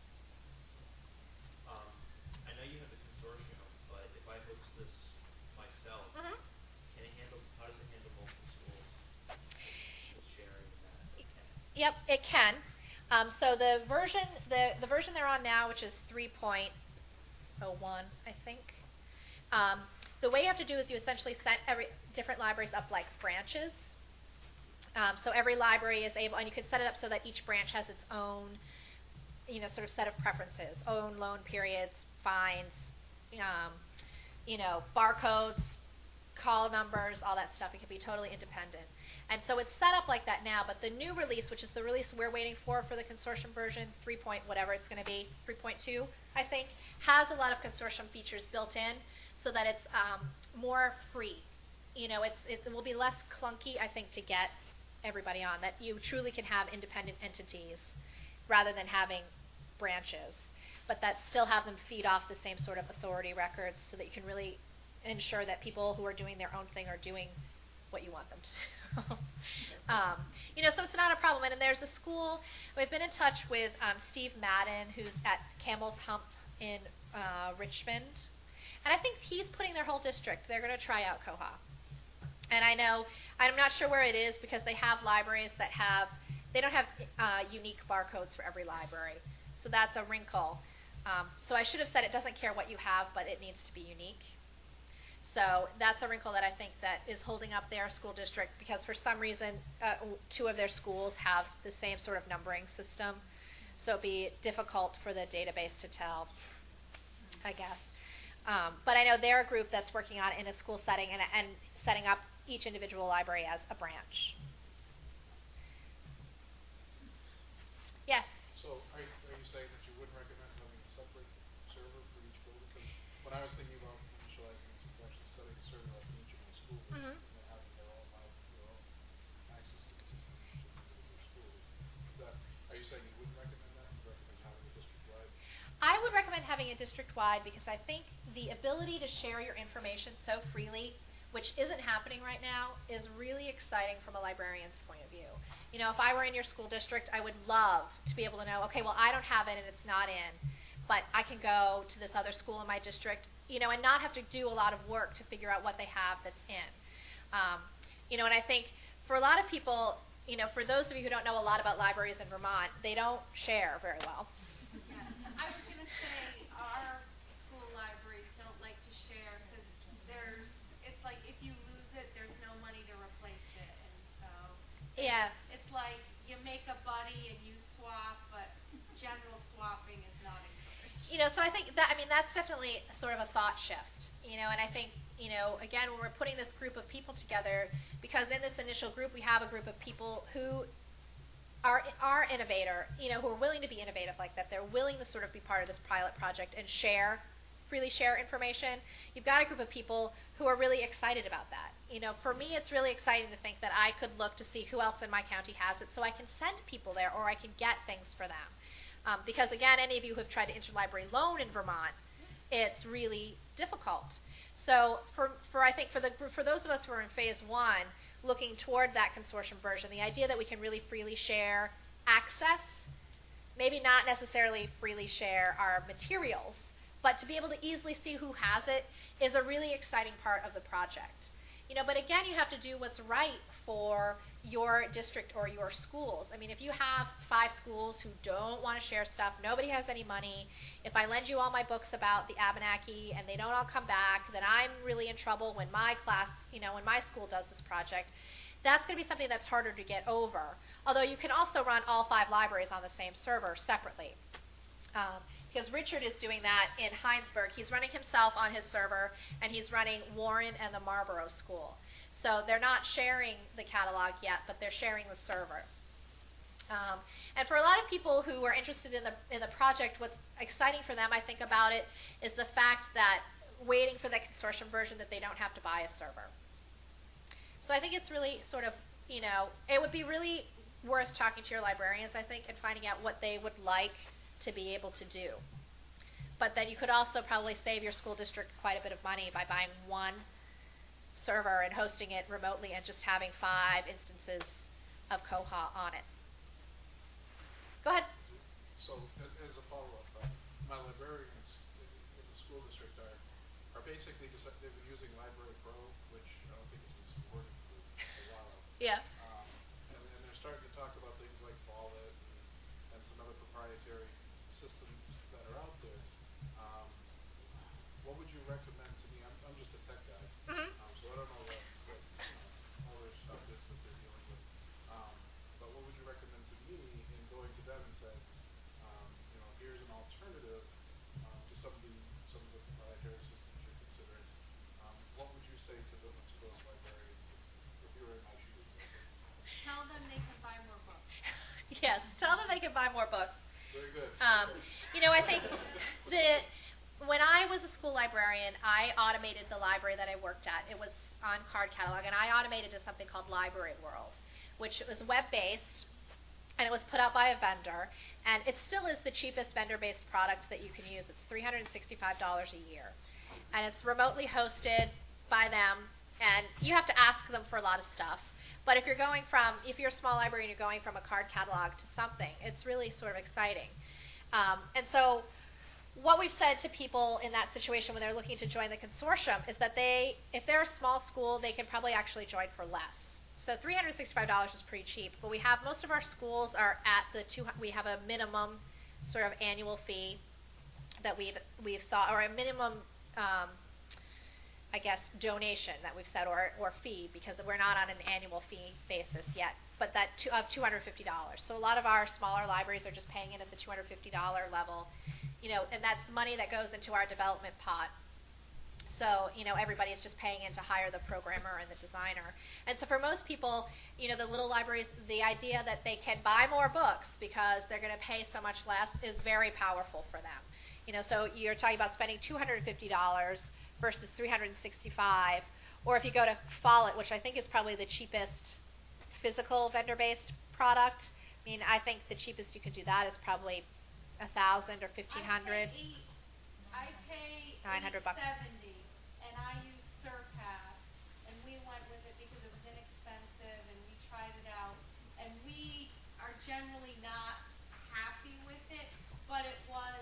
Um, I know you have the consortium, but if I host this myself, Mhm. can it handle? How does it handle multiple schools? With sharing and that. Okay. Yep, it can. Um, so the version the the version they're on now, which is three point oh one, I think. Um, the way you have to do is you essentially set every different libraries up like branches. Um, so every library is able, and you can set it up so that each branch has its own, you know, sort of set of preferences, own loan periods, fines, um, you know, barcodes, call numbers, all that stuff. It can be totally independent. And so it's set up like that now, but the new release, which is the release we're waiting for for the consortium version, three point whatever it's going to be, three point two, I think, has a lot of consortium features built in so that it's um, more free. You know, it's, it's, it will be less clunky, I think, to get everybody on, that you truly can have independent entities rather than having branches, but that still have them feed off the same sort of authority records so that you can really ensure that people who are doing their own thing are doing what you want them to. um, you know, so it's not a problem. And, and there's a school, we've been in touch with um, Steve Madden, who's at Campbell's Hump in uh, Richmond. And I think he's putting their whole district, they're going to try out Koha. And I know, I'm not sure where it is because they have libraries that have, they don't have uh, unique barcodes for every library. So that's a wrinkle. Um, so I should have said it doesn't care what you have, but it needs to be unique. So that's a wrinkle that I think that is holding up their school district because for some reason uh, two of their schools have the same sort of numbering system. So it'd be difficult for the database to tell, I guess. Um, but I know they're a group that's working on it in a school setting and, and setting up each individual library as a branch. Yes? So are you, are you saying that you wouldn't recommend having a separate server for each building? Because when I was thinking about initializing this, it's actually setting a server up in each of those schools Mm-hmm. and then having their own, live, their own access to the system in each of the individual schools. Is that, are you saying you wouldn't recommend that? You recommend having a district-wide? I would recommend having a district-wide because I think the ability to share your information so freely, which isn't happening right now, is really exciting from a librarian's point of view. You know, if I were in your school district, I would love to be able to know, okay, well, I don't have it and it's not in, but I can go to this other school in my district, you know, and not have to do a lot of work to figure out what they have that's in. Um, you know, and I think for a lot of people, you know, for those of you who don't know a lot about libraries in Vermont, they don't share very well. Yeah. I was going to say our school libraries don't like to share because there's, it's like if you lose it, there's no money to replace it. And so Yeah. it's like you make a buddy and you swap, but general swapping is not encouraged. You know, so I think that, I mean, that's definitely sort of a thought shift, you know, and I think, you know, again, when we're putting this group of people together, because in this initial group we have a group of people who are are innovator, you know, who are willing to be innovative like that. They're willing to sort of be part of this pilot project and share, freely share information. You've got a group of people who are really excited about that. You know, for me, it's really exciting to think that I could look to see who else in my county has it so I can send people there or I can get things for them. Um, because, again, any of you who have tried to interlibrary loan in Vermont, it's really difficult. So for, for I think for the for those of us who are in phase one, looking toward that consortium version, the idea that we can really freely share access, maybe not necessarily freely share our materials, but to be able to easily see who has it is a really exciting part of the project. You know, but again, you have to do what's right for your district or your schools. I mean, if you have five schools who don't want to share stuff, nobody has any money, if I lend you all my books about the Abenaki and they don't all come back, then I'm really in trouble when my class, you know, when my school does this project. That's going to be something that's harder to get over. Although you can also run all five libraries on the same server separately. Um, because Richard is doing that in Heinsberg. He's running himself on his server, and he's running Warren and the Marlborough School. So they're not sharing the catalog yet, but they're sharing the server. Um, and for a lot of people who are interested in the in the project, what's exciting for them, I think, about it is the fact that waiting for the consortium version that they don't have to buy a server. So I think it's really sort of, you know, it would be really worth talking to your librarians, I think, and finding out what they would like to be able to do. But then you could also probably save your school district quite a bit of money by buying one server and hosting it remotely and just having five instances of Koha on it. Go ahead. So, a- as a follow-up, uh, my librarians in, in the school district are are basically just, they've been using Library Pro, which I don't think has been supported for a while. Yeah. Um, and, and they're starting to talk about things like Wallet and, and some other proprietary systems that are out there. Um, what would you recommend to me? I'm, I'm just a tech guy, Mm-hmm. um, so I don't know what, what uh, all their stuff is that they're dealing with. Um, but what would you recommend to me in going to them and saying, um, you know, here's an alternative um, to some of the some of the proprietary systems you're considering? Um, what would you say to the to those librarians if, if you were in my shoes? Tell them they can buy more books. Yes. Tell them they can buy more books. Very good. Um, you know, I think that when I was a school librarian, I automated the library that I worked at. It was on card catalog, and I automated to something called Library World, which was web-based, and it was put out by a vendor, and it still is the cheapest vendor-based product that you can use. It's three hundred sixty-five dollars a year, and it's remotely hosted by them, and you have to ask them for a lot of stuff. But if you're going from, if you're a small library and you're going from a card catalog to something, it's really sort of exciting. Um, and so what we've said to people in that situation when they're looking to join the consortium is that they, if they're a small school, they can probably actually join for less. So three hundred sixty-five dollars is pretty cheap, but we have, most of our schools are at the two, we have a minimum sort of annual fee that we've, we've thought, or a minimum, um, I guess, donation that we've said, or, or fee, because we're not on an annual fee basis yet, but that two, of two hundred fifty dollars. So a lot of our smaller libraries are just paying it at the two hundred fifty dollars level, you know, and that's the money that goes into our development pot. So, you know, everybody's just paying in to hire the programmer and the designer. And so for most people, you know, the little libraries, the idea that they can buy more books because they're going to pay so much less is very powerful for them. You know, so you're talking about spending two hundred fifty dollars versus three hundred sixty-five dollars, or if you go to Follett, which I think is probably the cheapest physical vendor-based product. I mean, I think the cheapest you could do that is probably a thousand or fifteen hundred. I pay Nine hundred bucks. seventy, and I use Surpass, and we went with it because it was inexpensive, and we tried it out, and we are generally not happy with it, but it was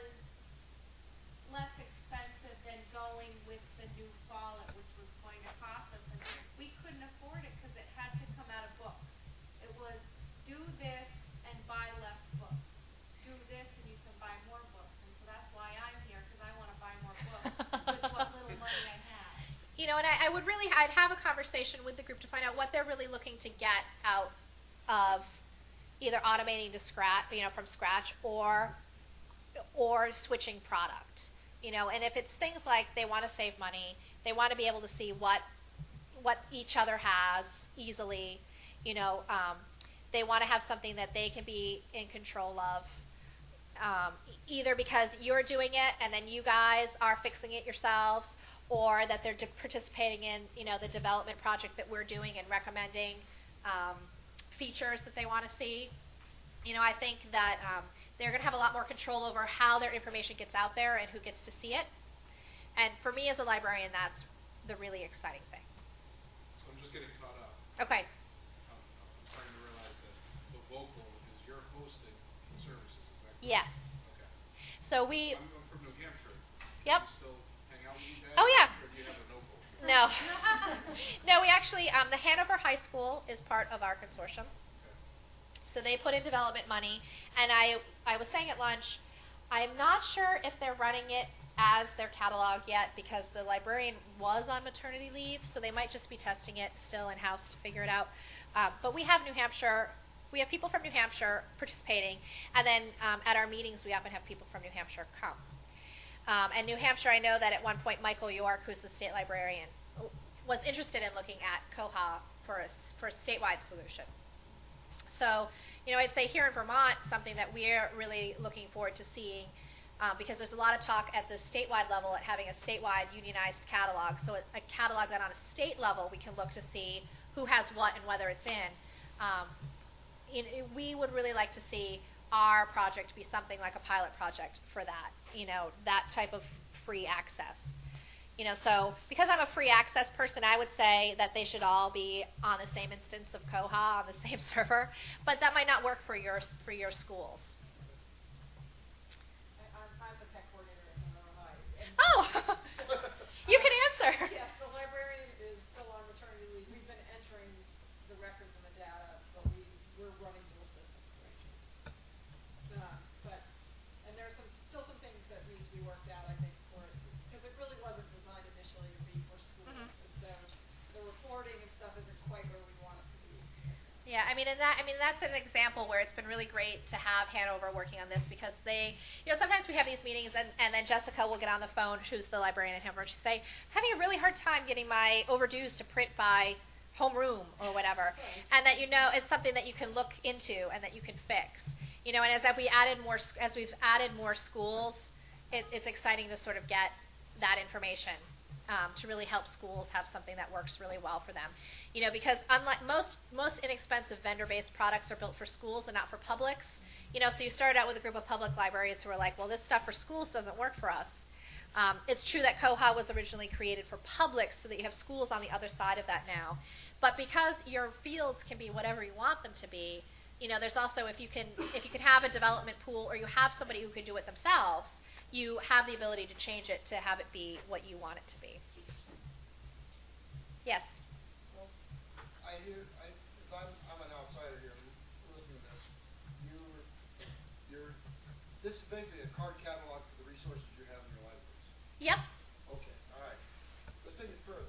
less expensive than going with the new Follett, which was going to cost us, and we couldn't afford it because it had to come out of books. It was do this and buy less books. Do this and you can buy more books. And so that's why I'm here, because I want to buy more books with what little money I have. You know, and I, I would really, I'd have a conversation with the group to find out what they're really looking to get out of either automating to scratch, you know, from scratch, or or switching product. You know, and if it's things like they want to save money, they want to be able to see what what each other has easily. You know, um, they want to have something that they can be in control of. Um, either because you're doing it and then you guys are fixing it yourselves, or that they're de- participating in, you know, the development project that we're doing and recommending um, features that they want to see. You know, I think that um, they're going to have a lot more control over how their information gets out there and who gets to see it. And for me as a librarian, that's the really exciting thing. So I'm just getting caught up. Okay. I'm, I'm starting to realize that the vocal is your hosting services, is that correct? Yes. Okay. So we. I'm, I'm from New Hampshire. Yep. Do you still hang out with you guys? Oh, yeah. Or do you have a no-vote? No. No, we actually, um, the Hanover High School is part of our consortium. So they put in development money, and I I was saying at lunch, I'm not sure if they're running it as their catalog yet because the librarian was on maternity leave, so they might just be testing it still in-house to figure it out. Um, but we have New Hampshire, we have people from New Hampshire participating, and then um, at our meetings we often have people from New Hampshire come. Um, and New Hampshire, I know that at one point Michael York, who's the state librarian, was interested in looking at Koha for a, for a statewide solution. So, You know, I'd say here in Vermont, something that we're really looking forward to seeing, um, because there's a lot of talk at the statewide level at having a statewide unionized catalog. So a, a catalog that on a state level we can look to see who has what and whether it's in. Um, in we would really like to see our project be something like a pilot project for that. You know, that type of free access. You know, so because I'm a free access person, I would say that they should all be on the same instance of Koha on the same server, but that might not work for your for your schools. I'm, I'm the tech coordinator at Hanover High. Oh, you can answer. Yes, the librarian is still on maternity leave. We've been entering the records and the data, but we we're running dual systems right now. Uh, but and there's some still some things that need to be worked out, I think, for it, because it really wasn't designed initially to be for schools, mm-hmm. and so the reporting and stuff isn't quite where we want it to be. Yeah, I mean, and that I mean that's an example where it's been really great to have Hanover working on this, because they, you know, sometimes we have these meetings and, and then Jessica will get on the phone, who's the librarian at Hanover, and she'll say, having a really hard time getting my overdues to print by homeroom or whatever, right. And that, you know, it's something that you can look into and that you can fix. You know, and as we added more, as we've added more schools, it, it's exciting to sort of get that information um, to really help schools have something that works really well for them. You know, because unlike most most inexpensive vendor-based products are built for schools and not for publics. You know, so you started out with a group of public librarians who were like, well, this stuff for schools doesn't work for us. Um, it's true that Koha was originally created for public, so that you have schools on the other side of that now. But because your fields can be whatever you want them to be, you know, there's also, if you can if you can have a development pool or you have somebody who can do it themselves, you have the ability to change it to have it be what you want it to be. Yes? Well, I hear, I, if I'm, I'm an outsider here, I'm listening to this. You're, you're, this is basically a card catalog for the resources you have in your libraries. Yep. Okay, all right. Let's take it further.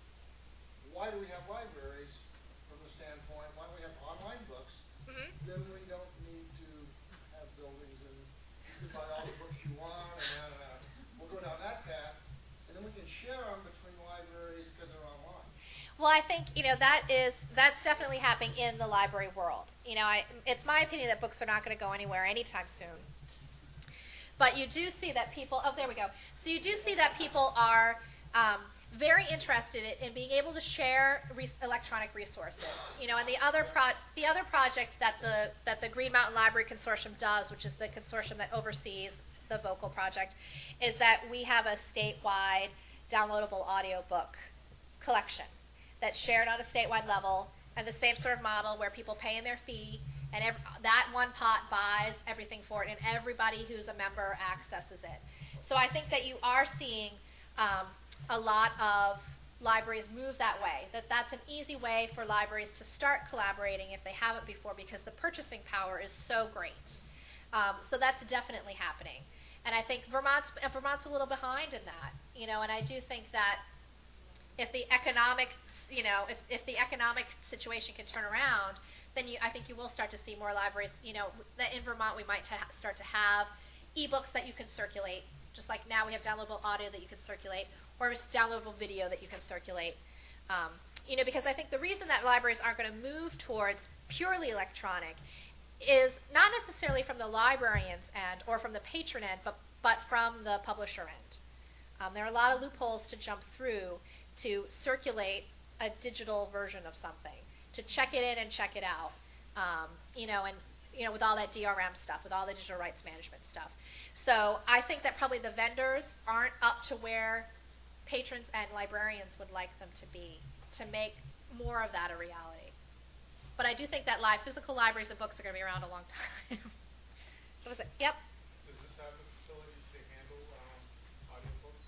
Why do we have libraries from the standpoint, why do we have online books? Mm-hmm. Then we don't need to have buildings and you can buy all the books you want, and uh, we'll go down that path, and then we can share them between libraries because they're online. Well, I think, you know, that is that's definitely happening in the library world. You know, I, it's my opinion that books are not going to go anywhere anytime soon. But you do see that people. Oh, there we go. So you do see that people are um, very interested in, in being able to share re- electronic resources. You know, and the other pro- the other project that the that the Green Mountain Library Consortium does, which is the consortium that oversees the Vocal project, is that we have a statewide downloadable audiobook collection that's shared on a statewide level, and the same sort of model where people pay in their fee, and every, that one pot buys everything for it, and everybody who's a member accesses it. So I think that you are seeing um, a lot of libraries move that way, that that's an easy way for libraries to start collaborating if they haven't before, because the purchasing power is so great. Um, so that's definitely happening. And I think Vermont's, Vermont's a little behind in that, you know, and I do think that if the economic, you know, if, if the economic situation can turn around, then you, I think you will start to see more libraries, you know, that in Vermont we might ta- start to have ebooks that you can circulate, just like now we have downloadable audio that you can circulate, or just downloadable video that you can circulate. Um, you know, because I think the reason that libraries aren't going to move towards purely electronic is not necessarily from the librarian's end or from the patron end, but, but from the publisher end. Um, there are a lot of loopholes to jump through to circulate a digital version of something, to check it in and check it out, um, you know, and you know, with all that D R M stuff, with all the digital rights management stuff. So I think that probably the vendors aren't up to where patrons and librarians would like them to be to make more of that a reality. But I do think that live physical libraries and books are going to be around a long time. What was it? Yep. Does this have the facilities to handle um, audiobooks?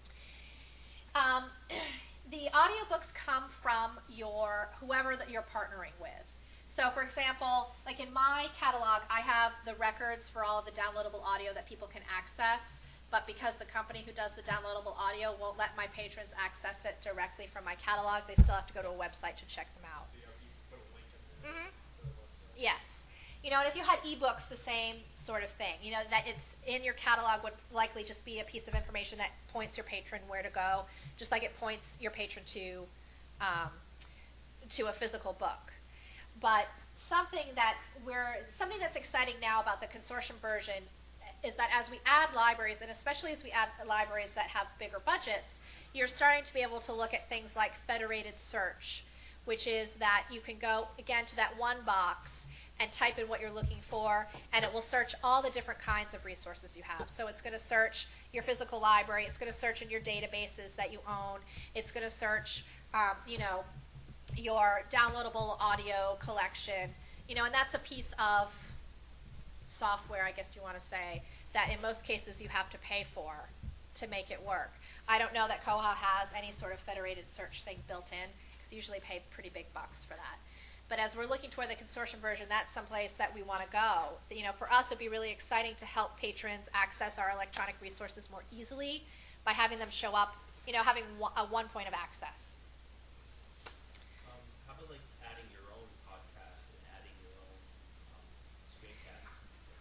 Um, the audiobooks come from your whoever that you're partnering with. So, for example, like in my catalog, I have the records for all of the downloadable audio that people can access. But because the company who does the downloadable audio won't let my patrons access it directly from my catalog, they still have to go to a website to check them out. So you have you put a link in there Mm-hmm. to the website? Yes. You know, and if you had ebooks, the same sort of thing. You know, that it's in your catalog would likely just be a piece of information that points your patron where to go, just like it points your patron to um, to a physical book. But something that we're something that's exciting now about the consortium version is that as we add libraries, and especially as we add libraries that have bigger budgets, you're starting to be able to look at things like federated search, which is that you can go, again, to that one box and type in what you're looking for, and it will search all the different kinds of resources you have. So it's going to search your physical library. It's going to search in your databases that you own. It's going to search, um, you know, your downloadable audio collection. You know, and that's a piece of software, I guess you want to say, that in most cases you have to pay for to make it work. I don't know that Koha has any sort of federated search thing built in, because you usually pay pretty big bucks for that. But as we're looking toward the consortium version, that's someplace that we want to go. You know, for us, it'd be really exciting to help patrons access our electronic resources more easily by having them show up, you know, having one, a one point of access. Um, how about like adding your own podcast and adding your own um, screencast?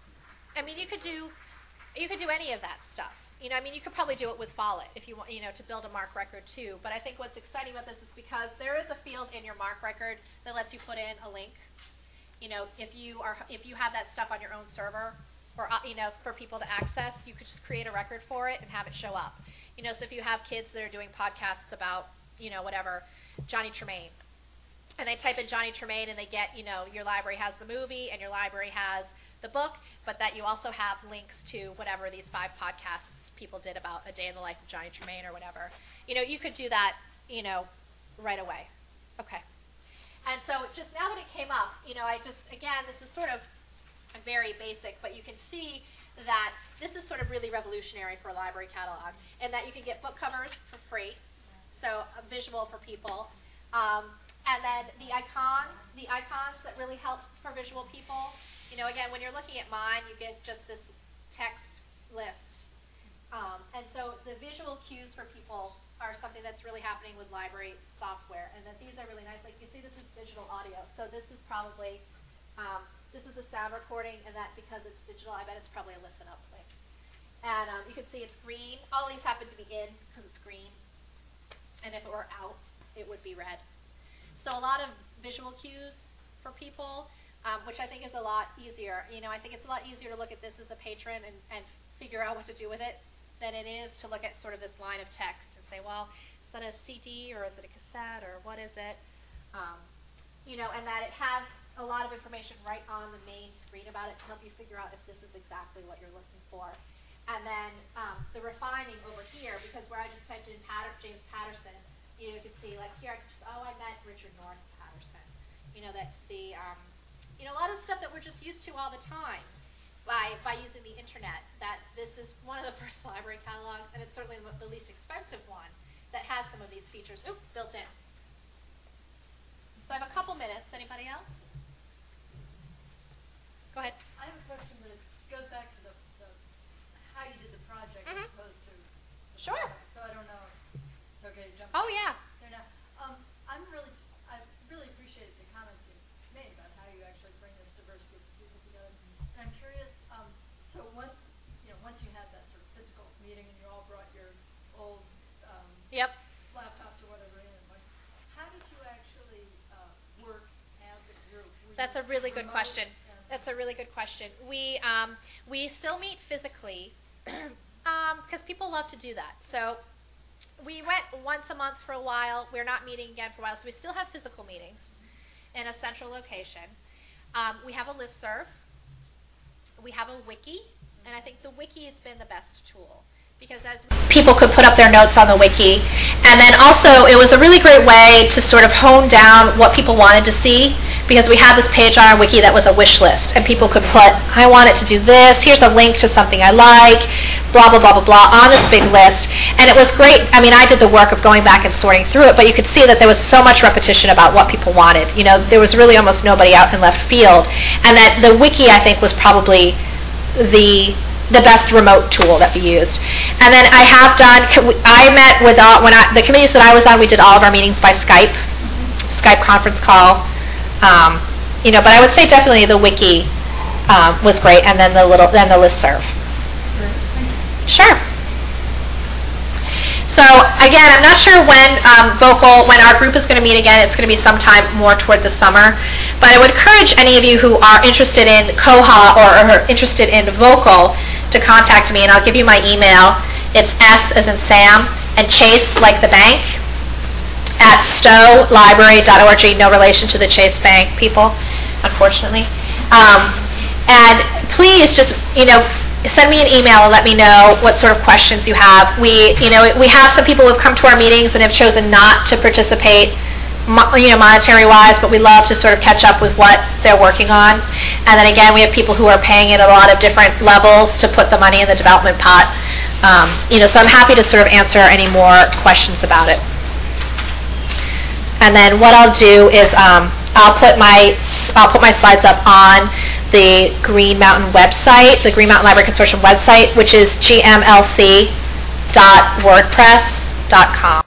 I mean, you could do, you could do any of that stuff. You know, I mean, you could probably do it with Follett if you want, you know, to build a MARC record too. But I think what's exciting about this is because there is a field in your MARC record that lets you put in a link. You know, if you are, if you have that stuff on your own server, or uh, you know, for people to access, you could just create a record for it and have it show up. You know, so if you have kids that are doing podcasts about, you know, whatever, Johnny Tremain, and they type in Johnny Tremain and they get, you know, your library has the movie and your library has the book, but that you also have links to whatever these five podcasts people did about a day in the life of Johnny Tremain or whatever. You know, you could do that, you know, right away. Okay. And so just now that it came up, you know, I just, again, this is sort of very basic, but you can see that this is sort of really revolutionary for a library catalog, and that you can get book covers for free, so a visual for people. Um, and then the icons, the icons that really help for visual people. You know, again, when you're looking at mine, you get just this text list. Um, and so the visual cues for people are something that's really happening with library software, and that these are really nice. Like you see, this is digital audio, so this is probably um, this is a sound recording, and that because it's digital, I bet it's probably a listen up link. And um, you can see it's green. All these happen to be in because it's green, and if it were out, it would be red. So a lot of visual cues for people, um, which I think is a lot easier. You know, I think it's a lot easier to look at this as a patron and, and figure out what to do with it than it is to look at sort of this line of text and say, well, is that a C D or is it a cassette or what is it? Um, you know, and that it has a lot of information right on the main screen about it to help you figure out if this is exactly what you're looking for. And then um, the refining over here, because where I just typed in Patter- James Patterson, you know, you can see like here, I just, oh, I meant Richard North Patterson. You know, that the, um, you know, a lot of stuff that we're just used to all the time. By, by using the internet, that this is one of the first library catalogs, and it's certainly the least expensive one that has some of these features oops, built in. So I have a couple minutes. Anybody else? Go ahead. I have a question, but it goes back to the, the how you did the project Mm-hmm. as opposed to the Sure. product. So I don't know if it's okay to jump Oh, yeah. there now. Um, I'm really, I really appreciated the comments you made about how you actually bring this diverse group of people together. And I'm curious, um, so once, you know, once you had that sort of physical meeting and you all brought your old um, Yep. laptops or whatever in, like, how did you actually uh, work as a group? Were That's you a really good remote? question. And- That's a really good question. We um, we still meet physically because um, people love to do that. So we went once a month for a while. We're not meeting again for a while, so we still have physical meetings in a central location. Um, we have a listserv. We have a wiki, and I think the wiki has been the best tool because as people could put up their notes on the wiki, and then also it was a really great way to sort of hone down what people wanted to see because we had this page on our wiki that was a wish list, and people could put, I want it to do this, here's a link to something I like, blah, blah, blah, blah, blah, on this big list, and it was great. I mean, I did the work of going back and sorting through it, but you could see that there was so much repetition about what people wanted. You know, there was really almost nobody out in left field, and that the wiki, I think, was probably the the best remote tool that we used. And then I have done, I met with all, when I, the committees that I was on, we did all of our meetings by Skype, Skype conference call. Um, you know, but I would say definitely the wiki um, was great, and then the little, then the listserv. Sure. So again, I'm not sure when um, Vocal, when our group is going to meet again. It's going to be sometime more toward the summer. But I would encourage any of you who are interested in Koha or, or interested in Vocal to contact me, and I'll give you my email. It's S as in Sam and Chase like the bank at stowe library dot org. No relation to the Chase Bank people, unfortunately. Um, and please just, you know, send me an email and let me know what sort of questions you have. We, you know, we have some people who have come to our meetings and have chosen not to participate, you know, monetary-wise, but we love to sort of catch up with what they're working on. And then again, we have people who are paying at a lot of different levels to put the money in the development pot. Um, you know, so I'm happy to sort of answer any more questions about it. And then what I'll do is um, I'll put my I'll put my slides up on the Green Mountain website, the Green Mountain Library Consortium website, which is g m l c dot wordpress dot com.